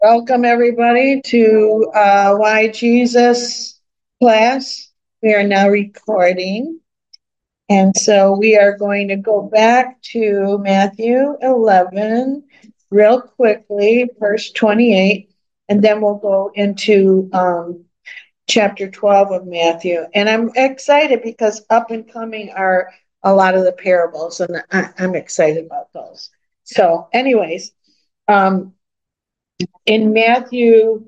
Welcome, everybody, to Why Jesus class. We are now recording. And so we are going to go back to Matthew 11 real quickly, verse 28, and then we'll go into chapter 12 of Matthew. And I'm excited because up and coming are a lot of the parables, and I'm excited about those. So, anyways, in Matthew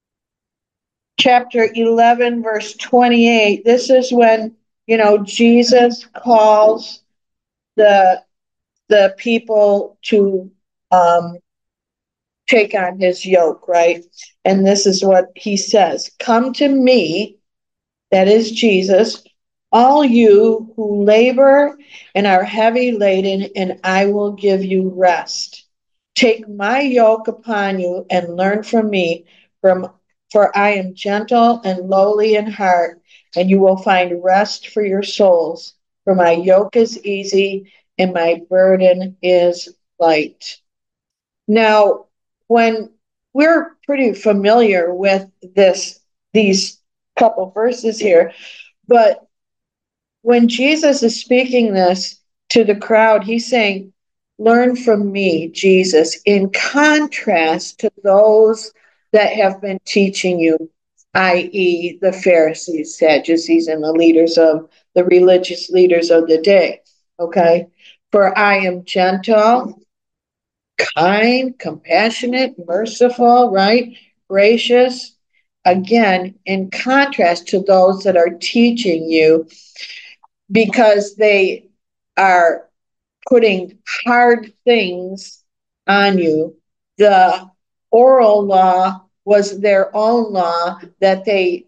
chapter 11, verse 28, this is when, Jesus calls the, the people to um, take on his yoke, right? And this is what he says: Come to me, that is Jesus, all you who labor and are heavy laden, and I will give you rest. Take my yoke upon you and learn from me, from for I am gentle and lowly in heart, and you will find rest for your souls. For my yoke is easy and my burden is light. Now, when we're pretty familiar with these couple verses here, but when Jesus is speaking this to the crowd, he's saying, Learn from me, Jesus, in contrast to those that have been teaching you, i.e., the Pharisees, Sadducees, and the religious leaders of the day. Okay? For I am gentle, kind, compassionate, merciful, right? Gracious. Again, in contrast to those that are teaching you, because they are putting hard things on you. The oral law was their own law that they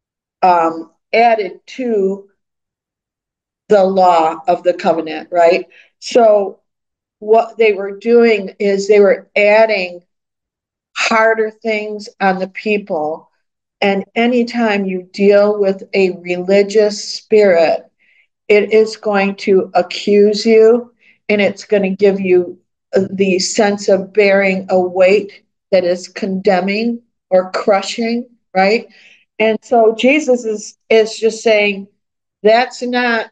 added to the law of the covenant, right? So what they were doing is they were adding harder things on the people. And anytime you deal with a religious spirit, it is going to accuse you, and it's going to give you the sense of bearing a weight that is condemning or crushing, right? And so Jesus is just saying that's not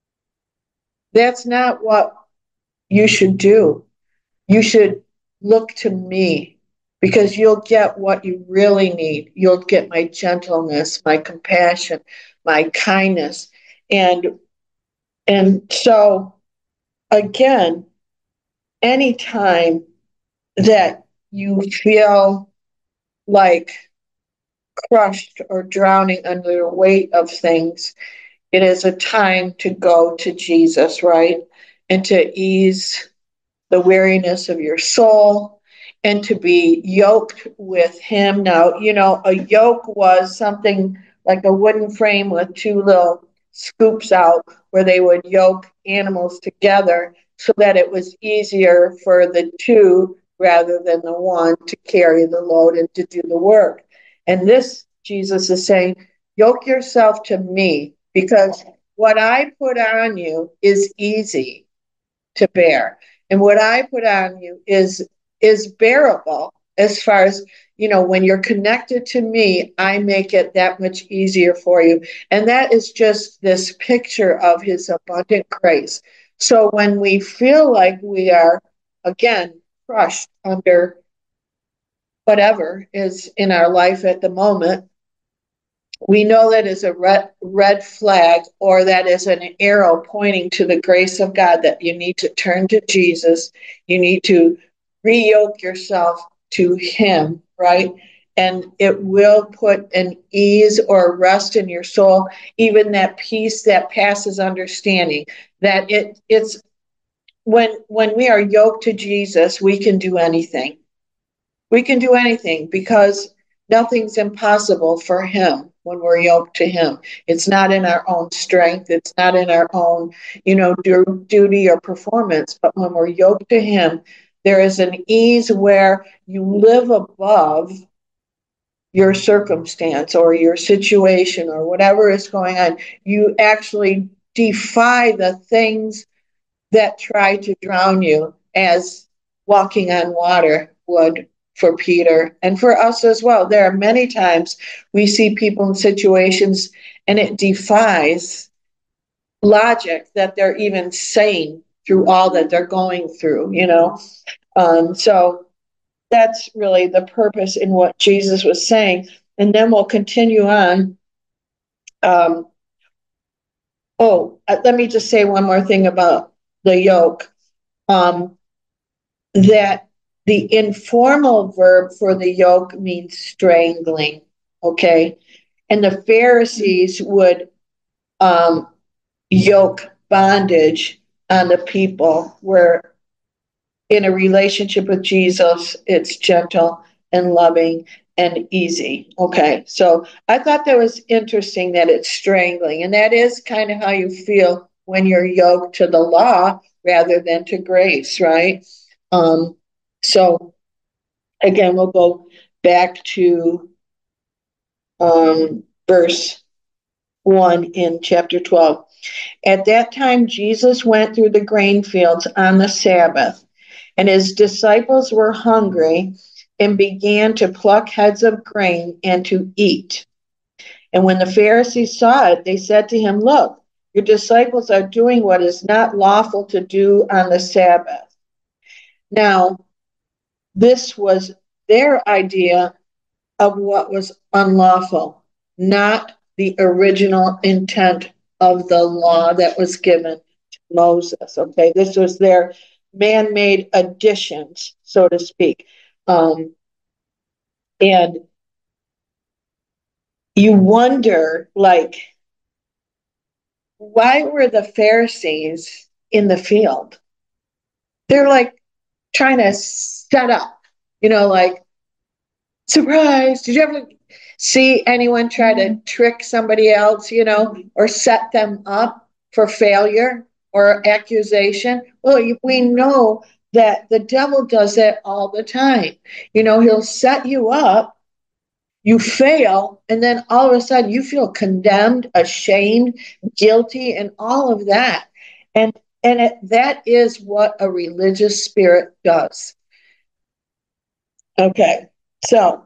what you should do. You should look to me, because you'll get what you really need. You'll get my gentleness, my compassion, my kindness. And so again, anytime that you feel like crushed or drowning under the weight of things, it is a time to go to Jesus, right? And to ease the weariness of your soul and to be yoked with him. Now, a yoke was something like a wooden frame with two little scoops out where they would yoke animals together so that it was easier for the two rather than the one to carry the load and to do the work. And this, Jesus is saying, yoke yourself to me, because what I put on you is easy to bear, and what I put on you is bearable. As far as, when you're connected to me, I make it that much easier for you. And that is just this picture of his abundant grace. So when we feel like we are, again, crushed under whatever is in our life at the moment, we know that is a red flag, or that is an arrow pointing to the grace of God, that you need to turn to Jesus. You need to re-yoke yourself to him, right? And it will put an ease or rest in your soul, even that peace that passes understanding. That it's when we are yoked to Jesus, we can do anything. We can do anything, because nothing's impossible for him when we're yoked to him. It's not in our own strength. It's not in our own, duty or performance. But when we're yoked to him, there is an ease where you live above your circumstance or your situation or whatever is going on. You actually defy the things that try to drown you, as walking on water would for Peter and for us as well. There are many times we see people in situations and it defies logic that they're even sane through all that they're going through, you know. So that's really the purpose in what Jesus was saying. And then we'll continue on. Let me just say one more thing about the yoke. That the informal verb for the yoke means strangling, okay? And the Pharisees would yoke bondage on the people, where in a relationship with Jesus, it's gentle and loving and easy. Okay, so I thought that was interesting that it's strangling, and that is kind of how you feel when you're yoked to the law rather than to grace, right? So again, we'll go back to verse 1 in chapter 12. At that time, Jesus went through the grain fields on the Sabbath, and his disciples were hungry and began to pluck heads of grain and to eat. And when the Pharisees saw it, they said to him, "Look, your disciples are doing what is not lawful to do on the Sabbath." Now, this was their idea of what was unlawful, not the original intent of the law that was given to Moses. Okay, this was their man-made additions, so to speak. And you wonder, like, why were the Pharisees in the field? They're like trying to set up, like, surprise. Did you ever see anyone try to trick somebody else, or set them up for failure or accusation? Well, we know that the devil does that all the time. He'll set you up, you fail, and then all of a sudden you feel condemned, ashamed, guilty, and all of that. And that is what a religious spirit does. Okay, so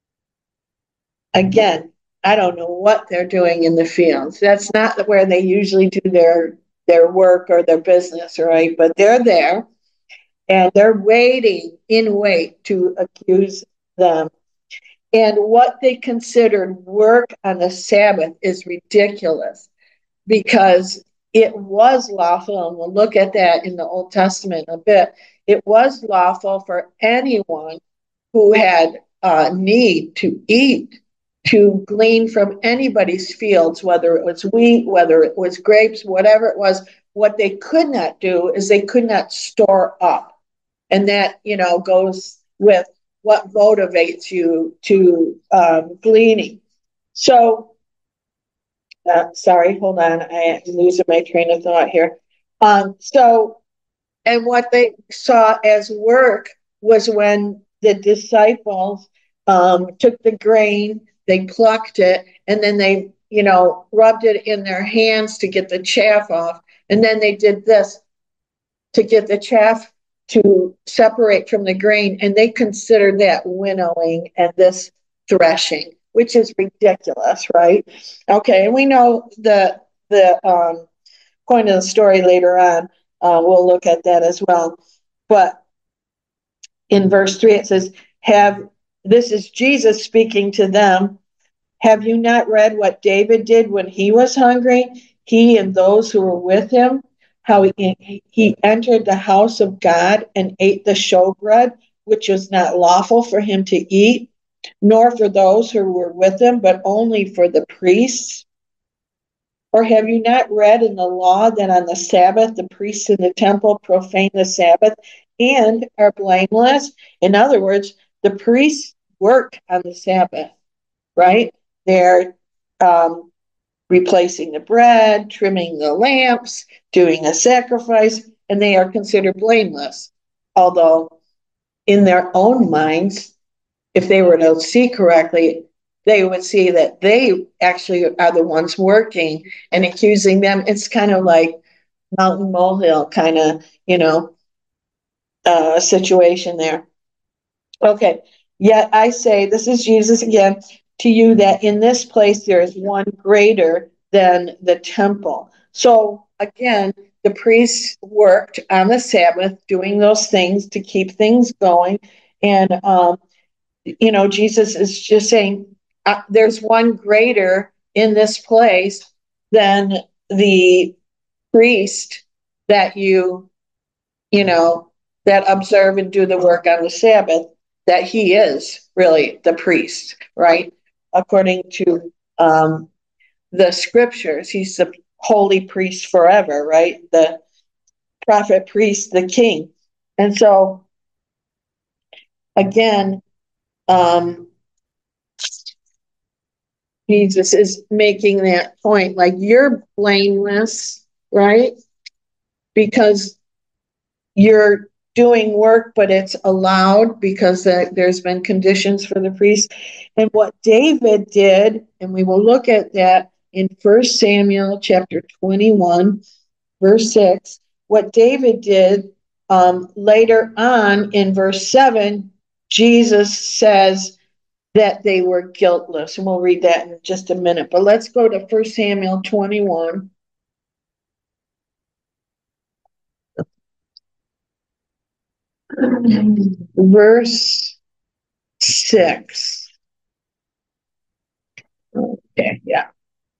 again, I don't know what they're doing in the fields. That's not where they usually do their work or their business, right? But they're there and they're in wait to accuse them. And what they considered work on the Sabbath is ridiculous, because it was lawful, and we'll look at that in the Old Testament a bit. It was lawful for anyone who had need to eat, to glean from anybody's fields, whether it was wheat, whether it was grapes, whatever it was. What they could not do is they could not store up. And that, goes with what motivates you to gleaning. So, sorry, hold on. I am losing my train of thought here. And what they saw as work was when the disciples took the grain, they plucked it, and then they, rubbed it in their hands to get the chaff off. And then they did this to get the chaff to separate from the grain. And they considered that winnowing and this threshing, which is ridiculous, right? Okay, and we know the point of the story later on. We'll look at that as well. But in verse 3, it says, this is Jesus speaking to them. Have you not read what David did when he was hungry, he and those who were with him? How he entered the house of God and ate the showbread, which was not lawful for him to eat, nor for those who were with him, but only for the priests. Or have you not read in the law that on the Sabbath the priests in the temple profane the Sabbath and are blameless? In other words, the priests work on the Sabbath, right? They're replacing the bread, trimming the lamps, doing a sacrifice, and they are considered blameless. Although in their own minds, if they were to see correctly, they would see that they actually are the ones working and accusing them. It's kind of like mountain molehill kind of, situation there. Okay, Yet I say, this is Jesus again, to you that in this place there is one greater than the temple. So again, the priests worked on the Sabbath, doing those things to keep things going. And, Jesus is just saying, there's one greater in this place than the priest that you know, that observe and do the work on the Sabbath, that he is really the priest, right? According to the scriptures, he's the holy priest forever, right? The prophet, priest, the king. And so, again, um, Jesus is making that point like you're blameless, right? Because you're doing work, but it's allowed because there's been conditions for the priest. And what David did, and we will look at that in 1 Samuel chapter 21, verse 6, what David did later on in verse 7, Jesus says that they were guiltless. And we'll read that in just a minute. But let's go to 1 Samuel 21. Verse 6. Okay, yeah.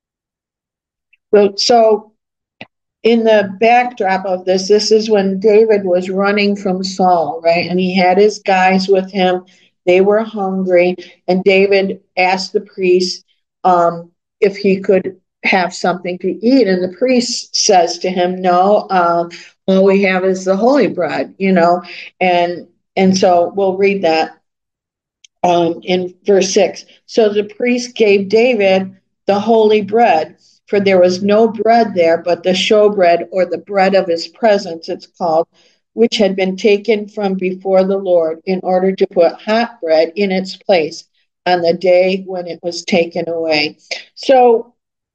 Well, so in the backdrop of this is when David was running from Saul, right? And he had his guys with him. They were hungry, and David asked the priest if he could have something to eat. And the priest says to him, "No, all we have is the holy bread," And so we'll read that in verse 6. So the priest gave David the holy bread, for there was no bread there but the showbread, or the bread of his presence, it's called, which had been taken from before the Lord, in order to put hot bread in its place on the day when it was taken away. So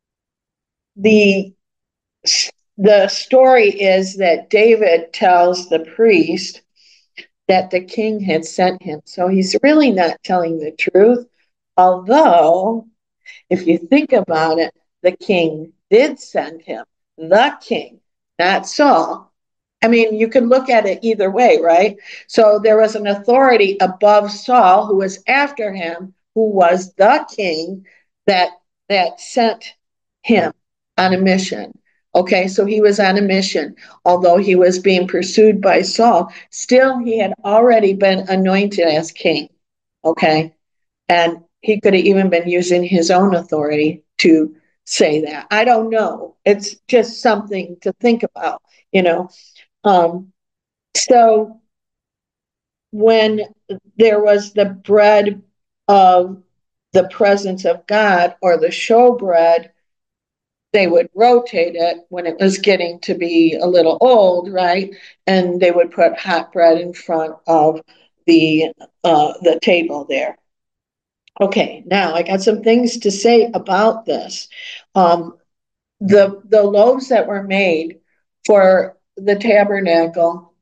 the the story is that David tells the priest that the king had sent him. So he's really not telling the truth. Although, if you think about it, the king did send him, the king, not Saul. I mean, you can look at it either way, right? So there was an authority above Saul who was after him, who was the king that sent him on a mission. Okay, so he was on a mission. Although he was being pursued by Saul, still he had already been anointed as king. Okay, and he could have even been using his own authority to say that. I don't know. It's just something to think about, you know. Um, so when there was the bread of the presence of God, or the showbread, they would rotate it when it was getting to be a little old, right? And they would put hot bread in front of the table there. Okay, now I got some things to say about this. Um, the loaves that were made for the tabernacle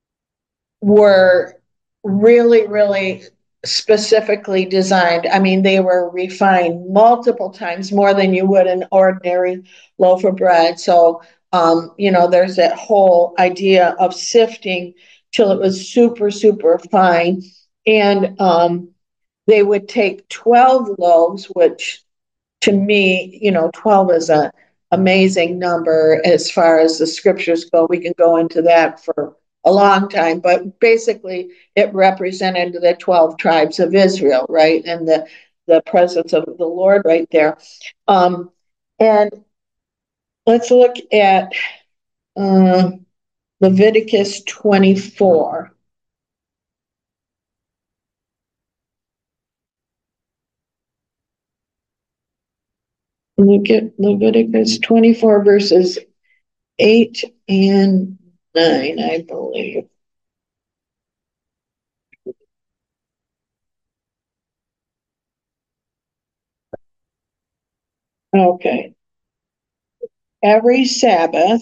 were really, really specifically designed. I mean, they were refined multiple times more than you would an ordinary loaf of bread. So, there's that whole idea of sifting till it was super, super fine. And they would take 12 loaves, which to me, 12 is a amazing number as far as the scriptures go. We can go into that for a long time, but basically it represented the 12 tribes of Israel, right? And the presence of the Lord right there. And let's look at uh, Leviticus 24. Look at Leviticus 24, verses 8 and 9, I believe. Okay. Every Sabbath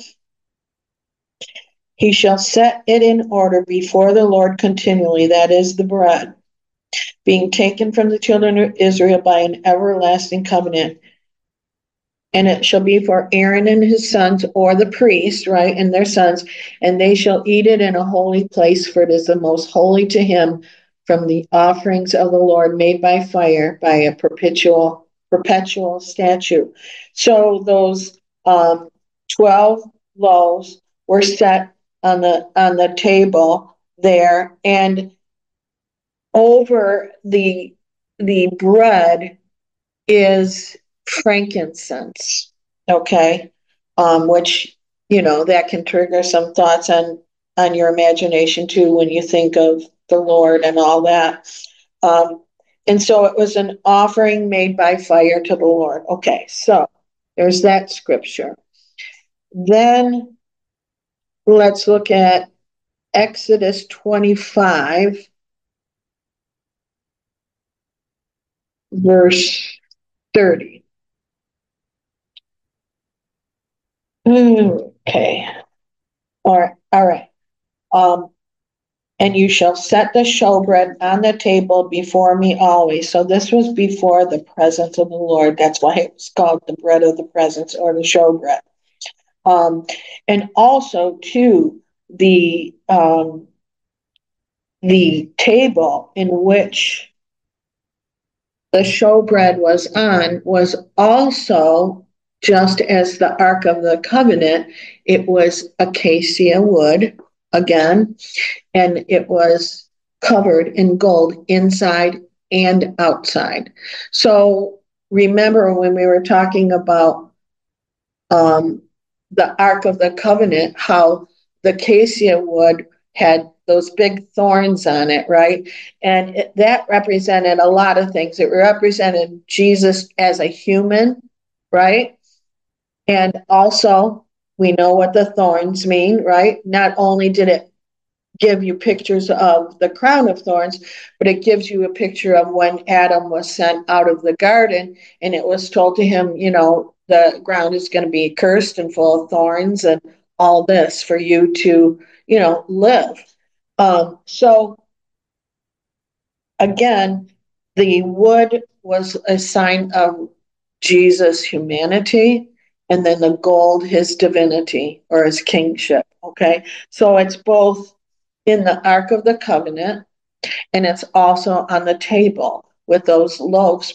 he shall set it in order before the Lord continually, that is the bread. being taken from the children of Israel by an everlasting covenant. And it shall be for Aaron and his sons, or the priest, right, and their sons, and they shall eat it in a holy place, for it is the most holy to him from the offerings of the Lord made by fire, by a perpetual statute. So those 12 loaves were set on the table there, and over the bread is frankincense, okay, which that can trigger some thoughts on your imagination too when you think of the Lord and all that. Um, and so it was an offering made by fire to the Lord. Okay, so there's that scripture. Then let's look at Exodus 25, verse 30. Okay. All right. Um, and you shall set the showbread on the table before me always. So this was before the presence of the Lord. That's why it was called the bread of the presence, or the showbread. And also too, the table in which the showbread was on was also, just as the Ark of the Covenant, it was acacia wood again, and it was covered in gold inside and outside. So remember when we were talking about the Ark of the Covenant, how the acacia wood had those big thorns on it, right? And that represented a lot of things. It represented Jesus as a human, right? And also, we know what the thorns mean, right? Not only did it give you pictures of the crown of thorns, but it gives you a picture of when Adam was sent out of the garden, and it was told to him, the ground is going to be cursed and full of thorns and all this for you to, live. So again, the wood was a sign of Jesus' humanity, and then the gold, his divinity or his kingship. Okay. So it's both in the Ark of the Covenant, and it's also on the table with those loaves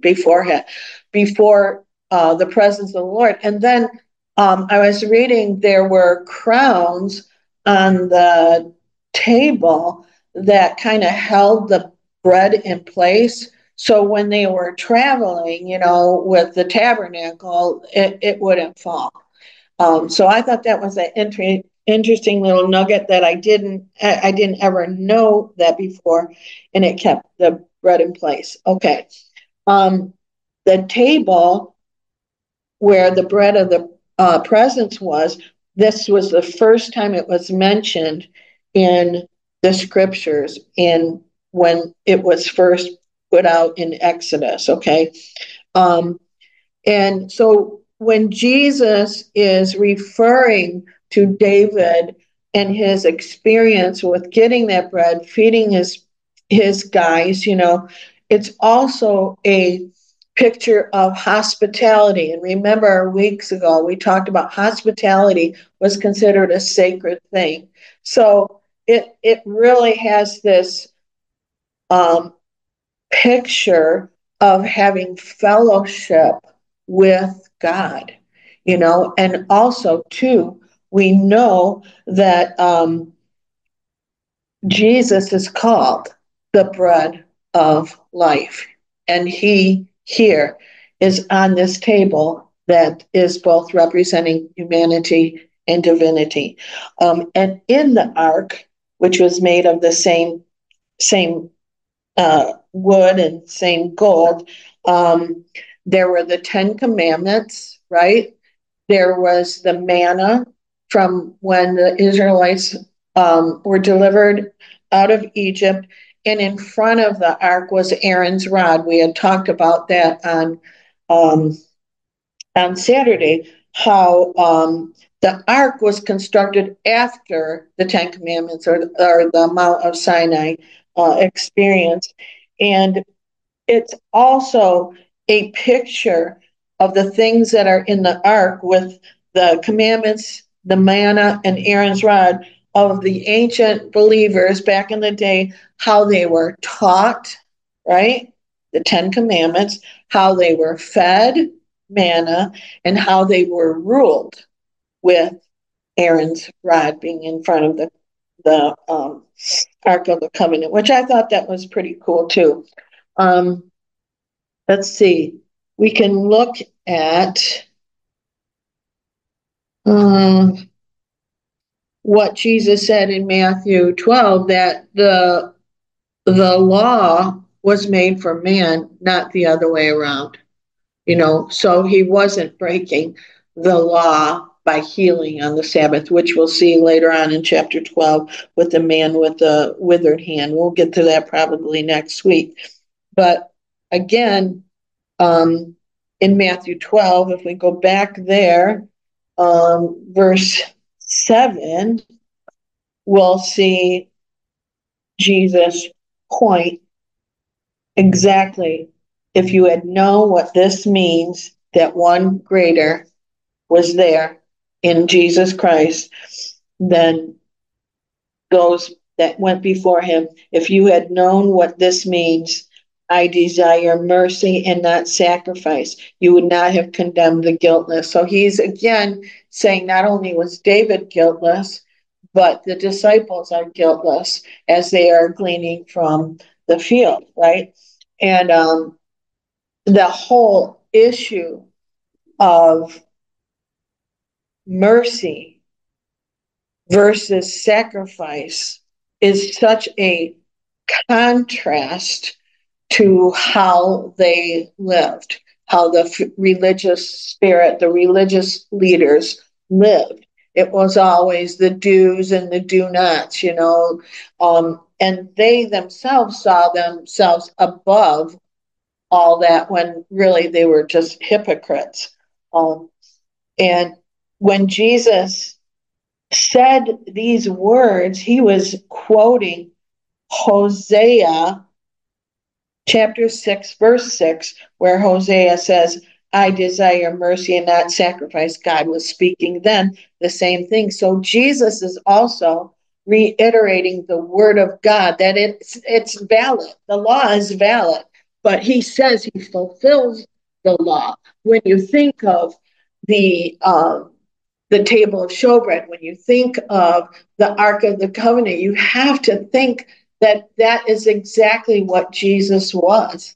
before the presence of the Lord. And then I was reading there were crowns on the table that kind of held the bread in place. So when they were traveling, with the tabernacle, it wouldn't fall. So I thought that was an interesting little nugget that I didn't ever know that before, and it kept the bread in place. Okay, the table where the bread of the presence was. This was the first time it was mentioned in the scriptures, in when it was first put out in Exodus. Okay, and so when Jesus is referring to David and his experience with getting that bread, feeding his guys, it's also a picture of hospitality. And remember, weeks ago we talked about hospitality was considered a sacred thing. So it really has this picture of having fellowship with God, and also too, we know that Jesus is called the bread of life, and he here is on this table that is both representing humanity and divinity, and in the ark, which was made of the same wood and same gold. There were the 10 Commandments, right? There was the manna from when the Israelites were delivered out of Egypt. And in front of the ark was Aaron's rod. We had talked about that on Saturday, how the ark was constructed after the Ten Commandments, or the Mount of Sinai experience. And it's also a picture of the things that are in the ark with the commandments, the manna, and Aaron's rod of the ancient believers back in the day, how they were taught, right? The Ten Commandments, how they were fed manna, and how they were ruled with Aaron's rod being in front of the Ark of the Covenant, which I thought that was pretty cool too. Um, let's see. We can look at what Jesus said in Matthew 12, that the law was made for man, not the other way around. So he wasn't breaking the law by healing on the Sabbath, which we'll see later on in chapter 12 with the man with the withered hand. We'll get to that probably next week. But again, in Matthew 12, if we go back there, verse 7, we'll see Jesus point exactly. If you had known what this means, that one greater was there in Jesus Christ than those that went before him. If you had known what this means, I desire mercy and not sacrifice, you would not have condemned the guiltless. So he's again saying not only was David guiltless, but the disciples are guiltless as they are gleaning from the field, right? And the whole issue of mercy versus sacrifice is such a contrast to how they lived, how the religious spirit, the religious leaders lived. It was always the do's and the do nots, and they themselves saw themselves above all that when really they were just hypocrites. And when Jesus said these words, he was quoting Hosea chapter 6, verse 6, where Hosea says, I desire mercy and not sacrifice. God was speaking then the same thing. So Jesus is also reiterating the word of God, that it's valid. The law is valid, but he says he fulfills the law. When you think of the table of showbread, when you think of the Ark of the Covenant, you have to think that is exactly what Jesus was.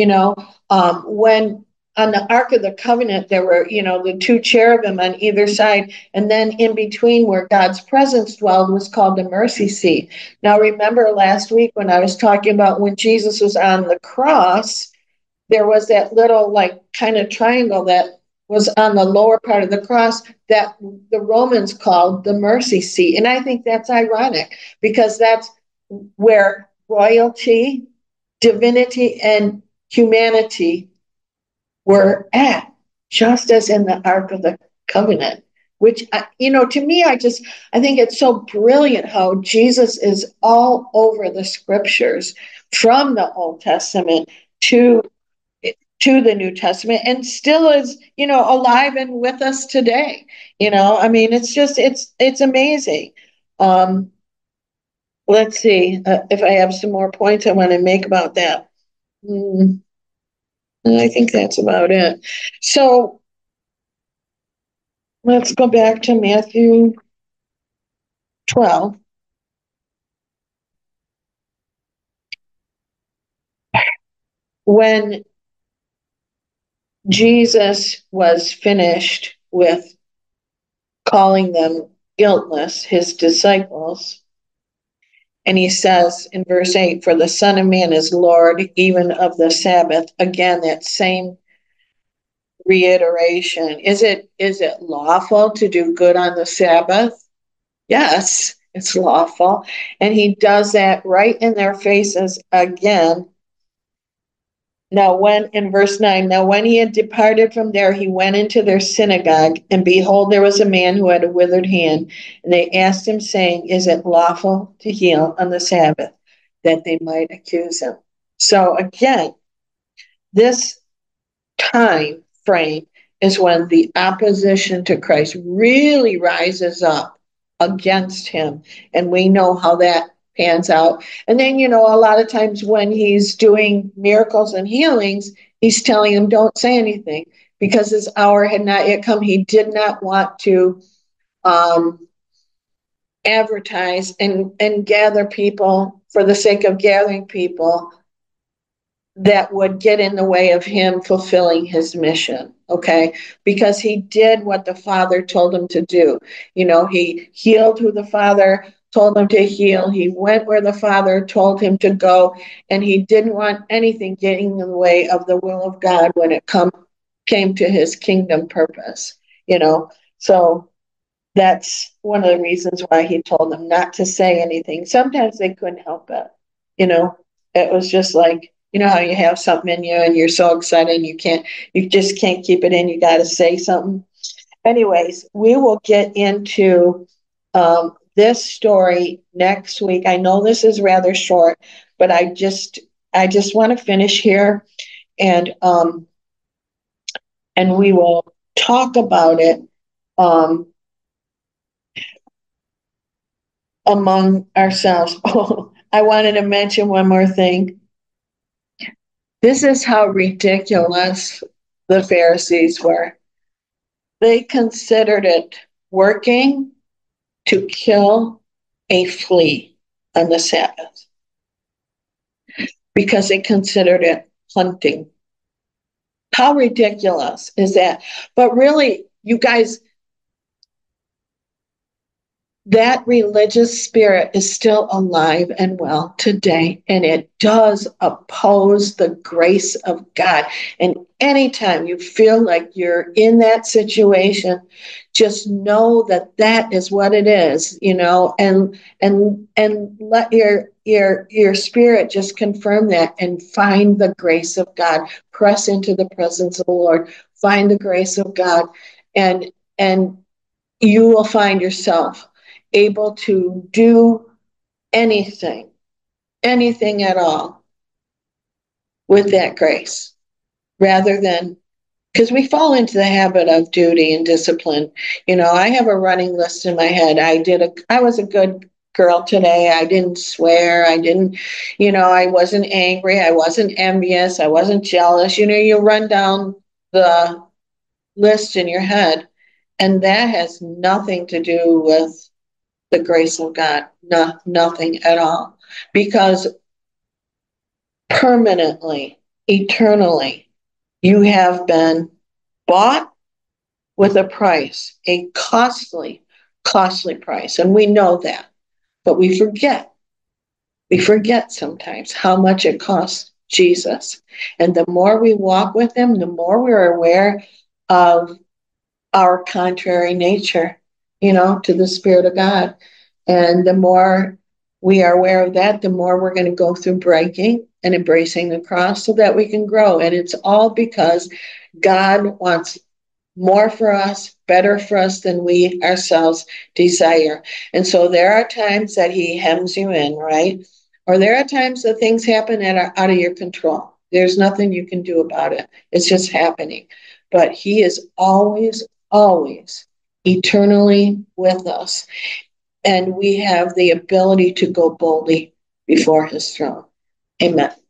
When on the Ark of the Covenant, there were, the two cherubim on either side, and then in between where God's presence dwelled was called the mercy seat. Now, remember last week when I was talking about when Jesus was on the cross, there was that little kind of triangle that was on the lower part of the cross that the Romans called the mercy seat. And I think that's ironic because that's where royalty, divinity, and humanity were at, just as in the Ark of the Covenant, which, to me, I think it's so brilliant how Jesus is all over the scriptures from the Old Testament to the New Testament and still is, alive and with us today. It's amazing. Let's see if I have some more points I want to make about that. I think that's about it. So let's go back to Matthew 12. When Jesus was finished with calling them guiltless, his disciples, and he says in verse 8, for the Son of Man is Lord even of the Sabbath. Again, that same reiteration. Is it lawful to do good on the Sabbath? Yes, it's lawful. And he does that right in their faces again. In verse 9, now when he had departed from there, he went into their synagogue, and behold, there was a man who had a withered hand. And they asked him, saying, is it lawful to heal on the Sabbath? That they might accuse him. So again, this time frame is when the opposition to Christ really rises up against him. And we know how that pans out. And then, a lot of times when he's doing miracles and healings, he's telling them, don't say anything because his hour had not yet come. He did not want to advertise and gather people for the sake of gathering people that would get in the way of him fulfilling his mission, okay? Because he did what the Father told him to do. He healed who the Father told him to heal. He went where the Father told him to go, and he didn't want anything getting in the way of the will of God when it came to his kingdom purpose, So that's one of the reasons why he told them not to say anything. Sometimes they couldn't help it, you know. It was just like, how you have something in you and you're so excited and you just can't keep it in. You got to say something. Anyways, we will get into this story next week. I know this is rather short, but I just want to finish here and we will talk about it. Among ourselves. Oh, I wanted to mention one more thing. This is how ridiculous the Pharisees were. They considered it working to kill a flea on the Sabbath because they considered it hunting. How ridiculous is that? But really, you guys, that religious spirit is still alive and well today, and it does oppose the grace of God. And anytime you feel like you're in that situation, just know that that is what it is, and let your spirit just confirm that and find the grace of God. Press into the presence of the Lord, find the grace of God, and you will find yourself able to do anything at all with that grace rather than, because we fall into the habit of duty and discipline. I have a running list in my head. I was a good girl today. I didn't swear. I didn't, I wasn't angry. I wasn't envious. I wasn't jealous. You run down the list in your head, and that has nothing to do with the grace of God, nothing at all. Because permanently, eternally, you have been bought with a price, a costly, costly price. And we know that, but we forget. We forget sometimes how much it costs Jesus. And the more we walk with him, the more we're aware of our contrary nature, to the Spirit of God. And the more we are aware of that, the more we're going to go through breaking and embracing the cross so that we can grow. And it's all because God wants more for us, better for us than we ourselves desire. And so there are times that he hems you in, right? Or there are times that things happen that are out of your control. There's nothing you can do about it. It's just happening. But he is always, always eternally with us. And we have the ability to go boldly before his throne. Amen.